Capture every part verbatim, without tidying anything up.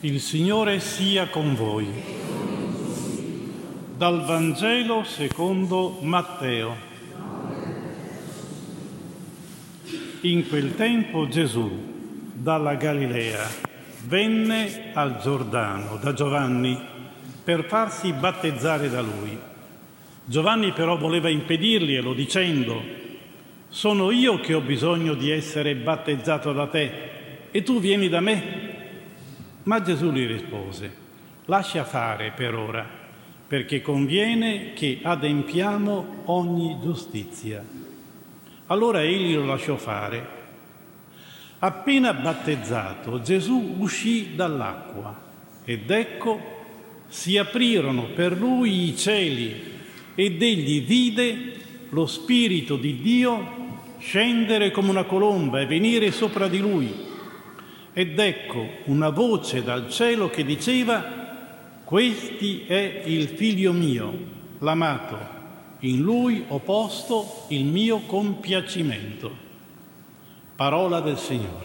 Il Signore sia con voi. Dal Vangelo secondo Matteo. In quel tempo Gesù, dalla Galilea, venne al Giordano da Giovanni per farsi battezzare da lui. Giovanni però voleva impedirglielo dicendo: «Sono io che ho bisogno di essere battezzato da te e tu vieni da me?» Ma Gesù gli rispose: «Lascia fare per ora, perché conviene che adempiamo ogni giustizia». Allora egli lo lasciò fare. Appena battezzato, Gesù uscì dall'acqua ed ecco si aprirono per lui i cieli ed egli vide lo Spirito di Dio scendere come una colomba e venire sopra di lui. Ed ecco una voce dal cielo che diceva: «Questi è il figlio mio, l'amato, in lui ho posto il mio compiacimento». Parola del Signore.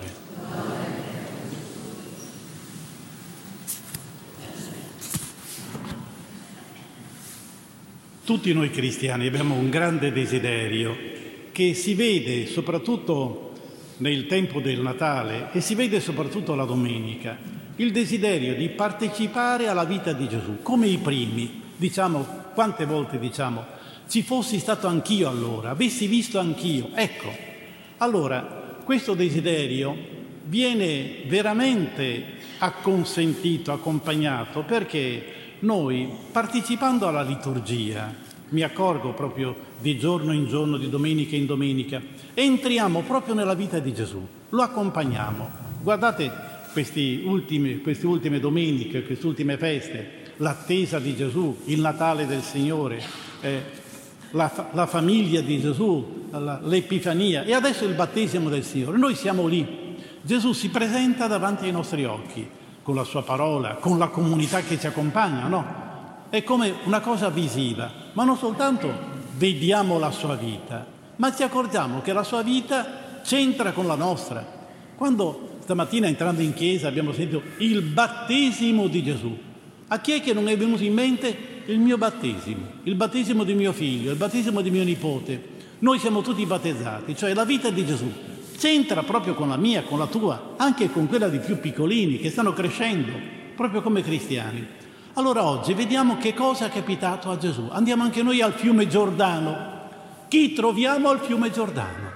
Tutti noi cristiani abbiamo un grande desiderio che si vede soprattutto nel tempo del Natale e si vede soprattutto la domenica, il desiderio di partecipare alla vita di Gesù, come i primi. Diciamo, quante volte diciamo: ci fossi stato anch'io allora, avessi visto anch'io. Ecco, allora questo desiderio viene veramente acconsentito, accompagnato, perché noi, partecipando alla liturgia, mi accorgo proprio di giorno in giorno, di domenica in domenica, entriamo proprio nella vita di Gesù, lo accompagniamo. Guardate questi ultimi, queste ultime domeniche, queste ultime feste, l'attesa di Gesù, il Natale del Signore, eh, la, la famiglia di Gesù, la, l'Epifania e adesso il battesimo del Signore. Noi siamo lì, Gesù si presenta davanti ai nostri occhi, con la sua parola, con la comunità che ci accompagna, no? È come una cosa visiva, ma non soltanto vediamo la sua vita, ma ci accorgiamo che la sua vita c'entra con la nostra. Quando stamattina entrando in chiesa abbiamo sentito il battesimo di Gesù, a chi è che non è venuto in mente il mio battesimo, il battesimo di mio figlio, il battesimo di mio nipote? Noi siamo tutti battezzati, cioè la vita di Gesù c'entra proprio con la mia, con la tua, anche con quella di più piccolini che stanno crescendo, proprio come cristiani. Allora oggi vediamo che cosa è capitato a Gesù. Andiamo anche noi al fiume Giordano. Chi troviamo al fiume Giordano?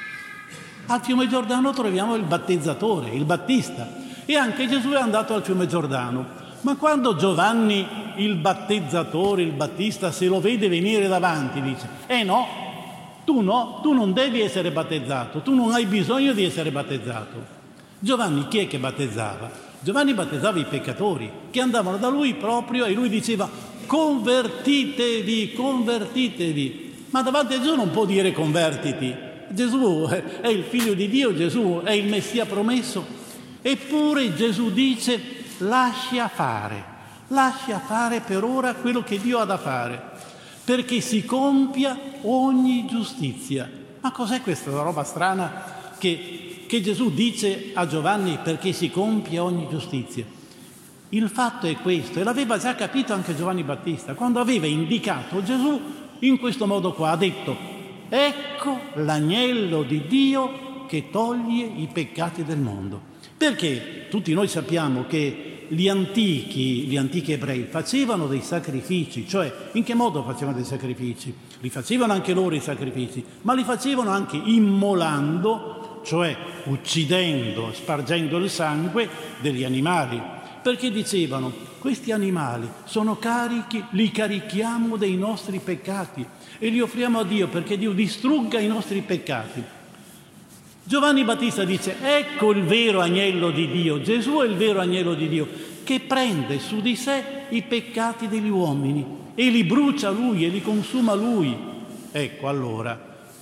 Al fiume Giordano troviamo il battezzatore, il Battista. E anche Gesù è andato al fiume Giordano. Ma quando Giovanni, il battezzatore, il Battista, se lo vede venire davanti, dice: «Eh no, tu no, tu non devi essere battezzato, tu non hai bisogno di essere battezzato». Giovanni chi è che battezzava? Giovanni battezzava i peccatori che andavano da lui proprio e lui diceva: «Convertitevi, convertitevi». Ma davanti a Gesù non può dire convertiti. Gesù è il figlio di Dio, Gesù è il Messia promesso. Eppure Gesù dice: lascia fare, lascia fare per ora quello che Dio ha da fare, perché si compia ogni giustizia. Ma cos'è questa roba strana che... che Gesù dice a Giovanni perché si compia ogni giustizia? Il fatto è questo, e l'aveva già capito anche Giovanni Battista, quando aveva indicato Gesù in questo modo qua, ha detto: «Ecco l'agnello di Dio che toglie i peccati del mondo». Perché tutti noi sappiamo che gli antichi, gli antichi ebrei facevano dei sacrifici, cioè in che modo facevano dei sacrifici? Li facevano anche loro i sacrifici, ma li facevano anche immolando, cioè uccidendo, spargendo il sangue degli animali, perché dicevano: questi animali sono carichi, li carichiamo dei nostri peccati e li offriamo a Dio perché Dio distrugga i nostri peccati. Giovanni Battista dice: ecco il vero agnello di Dio, Gesù è il vero agnello di Dio, che prende su di sé i peccati degli uomini e li brucia Lui e li consuma Lui. Ecco allora,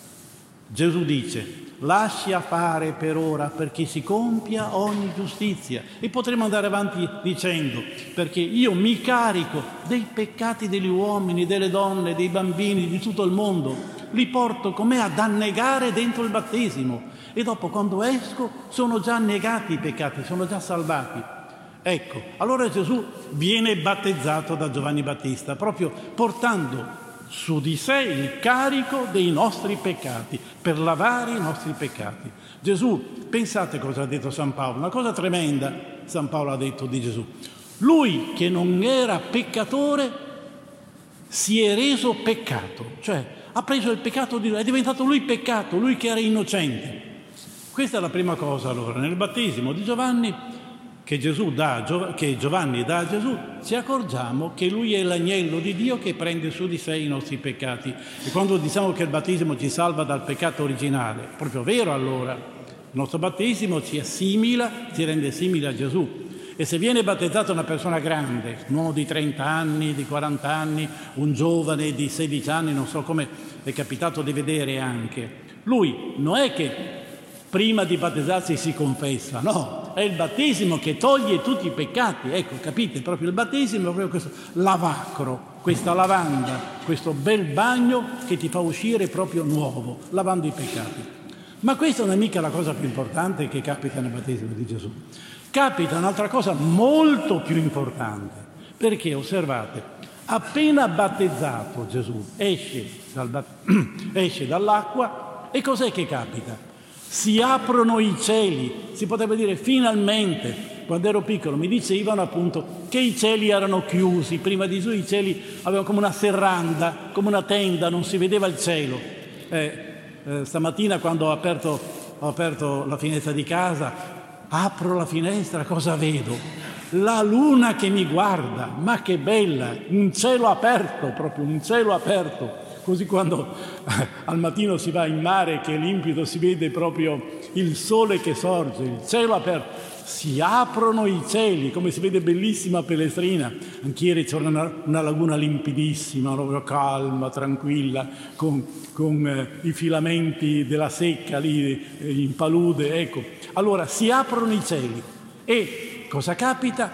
Gesù dice: lascia fare per ora perché si compia ogni giustizia. E potremo andare avanti dicendo: perché io mi carico dei peccati degli uomini, delle donne, dei bambini, di tutto il mondo, li porto com'è ad annegare dentro il battesimo e dopo quando esco sono già annegati i peccati, sono già salvati. Ecco, allora Gesù viene battezzato da Giovanni Battista, proprio portando su di sé il carico dei nostri peccati, per lavare i nostri peccati. Gesù, pensate cosa ha detto San Paolo, una cosa tremenda San Paolo ha detto di Gesù. Lui che non era peccatore si è reso peccato, cioè ha preso il peccato di lui, è diventato lui peccato, lui che era innocente. Questa è la prima cosa allora, nel battesimo di Giovanni che, Gesù dà, che Giovanni dà a Gesù, ci accorgiamo che lui è l'agnello di Dio che prende su di sé i nostri peccati. E quando diciamo che il battesimo ci salva dal peccato originale, è proprio vero allora, il nostro battesimo ci assimila, ci rende simili a Gesù. E se viene battezzato una persona grande, un uomo di trenta anni, di quaranta anni, un giovane di sedici anni, non so come è capitato di vedere anche, lui non è che prima di battezzarsi si confessa, no, è il battesimo che toglie tutti i peccati. Ecco, capite, proprio il battesimo è proprio questo lavacro, questa lavanda, questo bel bagno che ti fa uscire proprio nuovo, lavando i peccati. Ma questa non è mica la cosa più importante che capita nel battesimo di Gesù. Capita un'altra cosa molto più importante, perché osservate, appena battezzato Gesù esce, dal bat- esce dall'acqua e cos'è che capita? Si aprono i cieli, si potrebbe dire finalmente. Quando ero piccolo mi dicevano appunto che i cieli erano chiusi, prima di Gesù i cieli avevano come una serranda, come una tenda, non si vedeva il cielo. Eh, eh, stamattina quando ho aperto, ho aperto la finestra di casa, apro la finestra, cosa vedo? La luna che mi guarda, ma che bella, un cielo aperto, proprio un cielo aperto. Così quando eh, al mattino si va in mare, che è limpido, si vede proprio il sole che sorge, il cielo aperto. Si aprono i cieli, come si vede bellissima Pellestrina. Anche ieri c'era una, una laguna limpidissima, proprio calma, tranquilla, con, con eh, i filamenti della secca lì eh, in palude. Ecco, allora si aprono i cieli e cosa capita?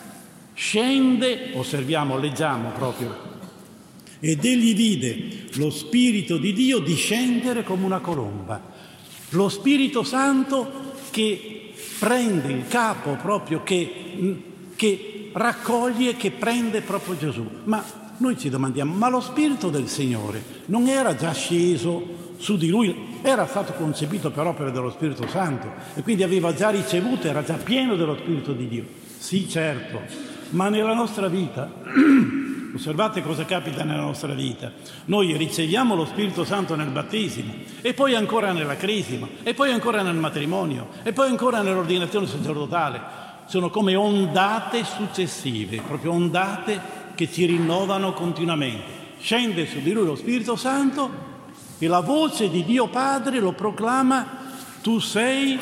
Scende, osserviamo, leggiamo proprio, ed egli vide lo Spirito di Dio discendere come una colomba. Lo Spirito Santo che prende il capo proprio, che, che raccoglie, che prende proprio Gesù. Ma noi ci domandiamo, ma lo Spirito del Signore non era già sceso su di lui? Era stato concepito per opera dello Spirito Santo e quindi aveva già ricevuto, era già pieno dello Spirito di Dio. Sì, certo, ma nella nostra vita, osservate cosa capita nella nostra vita. Noi riceviamo lo Spirito Santo nel battesimo e poi ancora nella crisma e poi ancora nel matrimonio e poi ancora nell'ordinazione sacerdotale. Sono come ondate successive, proprio ondate che ci rinnovano continuamente. Scende su di lui lo Spirito Santo e la voce di Dio Padre lo proclama: tu sei,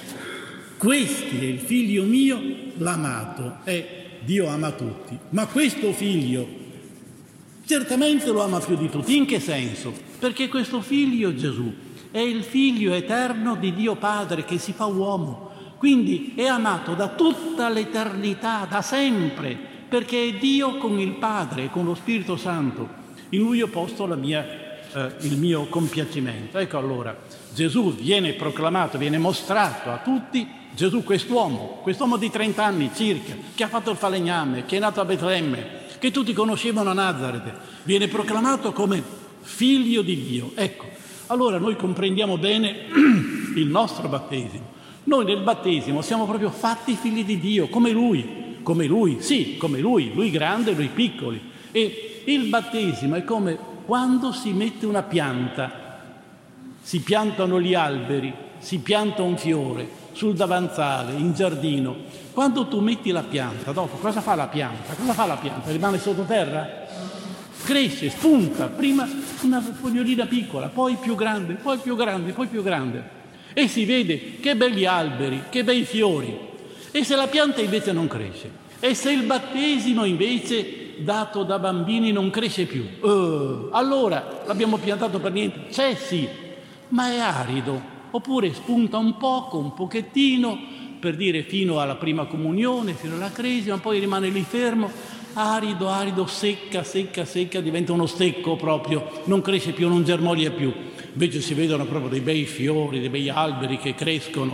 questi è il figlio mio, l'amato. E Dio ama tutti, ma questo figlio certamente lo ama più di tutti. In che senso? Perché questo figlio Gesù è il figlio eterno di Dio Padre che si fa uomo, quindi è amato da tutta l'eternità, da sempre, perché è Dio con il Padre, con lo Spirito Santo. In lui ho posto la mia, eh, il mio compiacimento. Ecco allora, Gesù viene proclamato, viene mostrato a tutti. Gesù, quest'uomo, quest'uomo di trenta anni circa, che ha fatto il falegname, che è nato a Betlemme, che tutti conoscevano a Nazareth, viene proclamato come figlio di Dio. Ecco, allora noi comprendiamo bene il nostro battesimo. Noi nel battesimo siamo proprio fatti figli di Dio, come Lui, come Lui, sì, come Lui, Lui grande, Lui piccoli. E il battesimo è come quando si mette una pianta, si piantano gli alberi, si pianta un fiore sul davanzale, in giardino. Quando tu metti la pianta, dopo cosa fa la pianta? Cosa fa la pianta? Rimane sottoterra? Cresce, spunta, prima una fogliolina piccola, poi più grande, poi più grande, poi più grande. E si vede che belli alberi, che bei fiori. E se la pianta invece non cresce? E se il battesimo invece dato da bambini non cresce più? Uh, allora l'abbiamo piantato per niente? C'è sì, ma è arido. Oppure spunta un poco, un pochettino, per dire fino alla prima comunione, fino alla cresima, poi rimane lì fermo, arido, arido, secca, secca, secca, diventa uno stecco proprio, non cresce più, non germoglia più. Invece si vedono proprio dei bei fiori, dei bei alberi che crescono,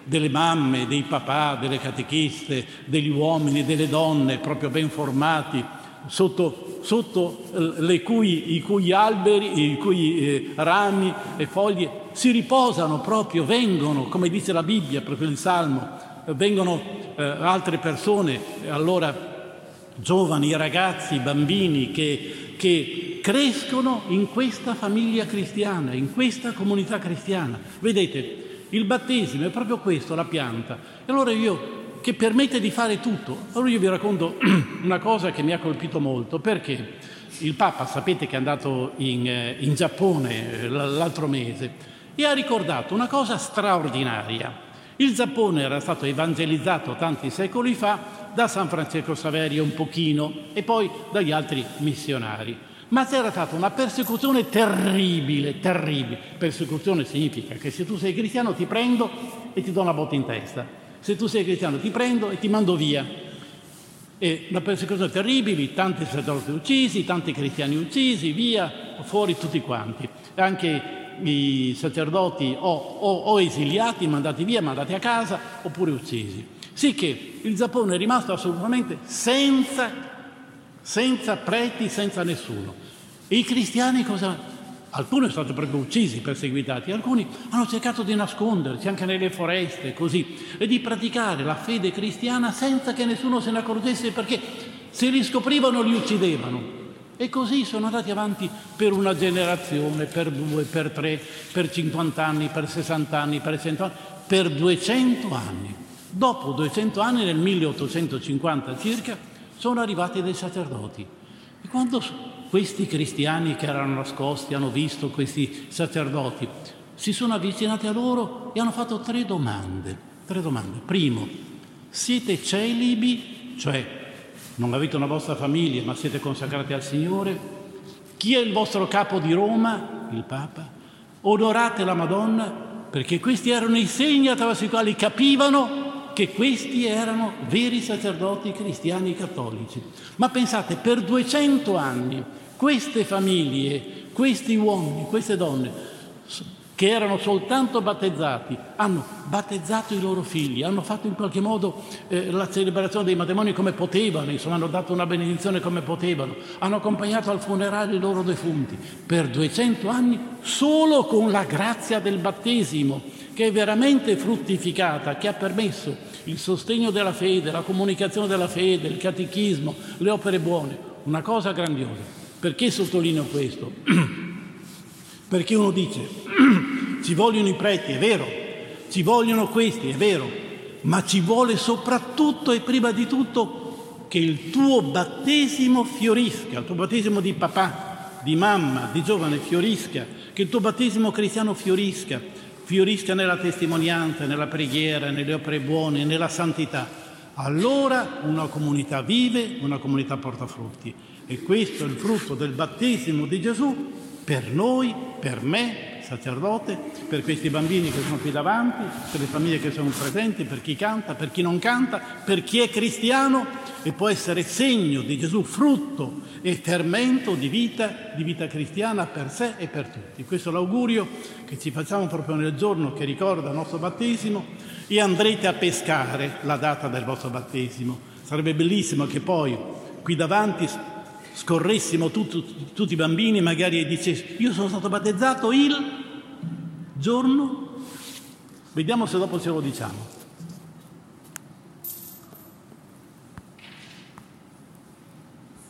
delle mamme, dei papà, delle catechiste, degli uomini, delle donne proprio ben formati, sotto, sotto le cui, i cui alberi, i cui eh, rami e foglie si riposano proprio, vengono, come dice la Bibbia, proprio il Salmo, vengono eh, altre persone, allora giovani, ragazzi, bambini che, che crescono in questa famiglia cristiana, in questa comunità cristiana. Vedete, il battesimo è proprio questo, la pianta. E allora io, che permette di fare tutto. Allora io vi racconto una cosa che mi ha colpito molto, perché il Papa, sapete che è andato in, in Giappone l'altro mese e ha ricordato una cosa straordinaria. Il Giappone era stato evangelizzato tanti secoli fa da San Francesco Saverio un pochino e poi dagli altri missionari. Ma c'era stata una persecuzione terribile, terribile. Persecuzione significa che se tu sei cristiano ti prendo e ti do una botta in testa. Se tu sei cristiano ti prendo e ti mando via. E una persecuzione terribile, tanti sacerdoti uccisi, tanti cristiani uccisi, via, fuori tutti quanti. Anche i sacerdoti o, o, o esiliati, mandati via, mandati a casa, oppure uccisi. Sì che il Giappone è rimasto assolutamente senza, senza preti, senza nessuno. E i cristiani cosa? Alcuni sono stati proprio uccisi, perseguitati, alcuni hanno cercato di nascondersi anche nelle foreste, così, e di praticare la fede cristiana senza che nessuno se ne accorgesse, perché se li scoprivano li uccidevano. E così sono andati avanti per una generazione, per due, per tre, per cinquanta anni, per sessanta anni, per cento anni, per duecento anni. Dopo duecento anni, nel milleottocentocinquanta circa, sono arrivati dei sacerdoti. E quando questi cristiani che erano nascosti hanno visto questi sacerdoti, si sono avvicinati a loro e hanno fatto tre domande. Tre domande. Primo, siete celibi, cioè non avete una vostra famiglia ma siete consacrati al Signore? Chi è il vostro capo di Roma? Il Papa. Onorate la Madonna? Perché questi erano i segni attraverso i quali capivano che questi erano veri sacerdoti cristiani cattolici. Ma pensate, per duecento anni queste famiglie, questi uomini, queste donne, che erano soltanto battezzati, hanno battezzato i loro figli, hanno fatto in qualche modo eh, la celebrazione dei matrimoni come potevano, insomma hanno dato una benedizione come potevano, hanno accompagnato al funerale i loro defunti per duecento anni solo con la grazia del battesimo, che è veramente fruttificata, che ha permesso il sostegno della fede, la comunicazione della fede, il catechismo, le opere buone, una cosa grandiosa. Perché sottolineo questo? Perché uno dice, ci vogliono i preti, è vero, ci vogliono questi, è vero, ma ci vuole soprattutto e prima di tutto che il tuo battesimo fiorisca, il tuo battesimo di papà, di mamma, di giovane fiorisca, che il tuo battesimo cristiano fiorisca, fiorisca nella testimonianza, nella preghiera, nelle opere buone, nella santità. Allora una comunità vive, una comunità porta frutti. E questo è il frutto del battesimo di Gesù per noi, per me, sacerdote, per questi bambini che sono qui davanti, per le famiglie che sono presenti, per chi canta, per chi non canta, per chi è cristiano e può essere segno di Gesù, frutto e fermento di vita, di vita cristiana per sé e per tutti. Questo è l'augurio che ci facciamo proprio nel giorno che ricorda il nostro battesimo, e andrete a pescare la data del vostro battesimo. Sarebbe bellissimo che poi qui davanti scorressimo tutto, tutti i bambini magari e dicessero: io sono stato battezzato il giorno, vediamo se dopo ce lo diciamo.